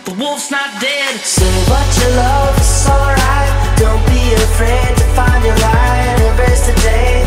The wolf's not dead. Say what you love, it's alright. Don't be afraid to find your light. Embrace the day.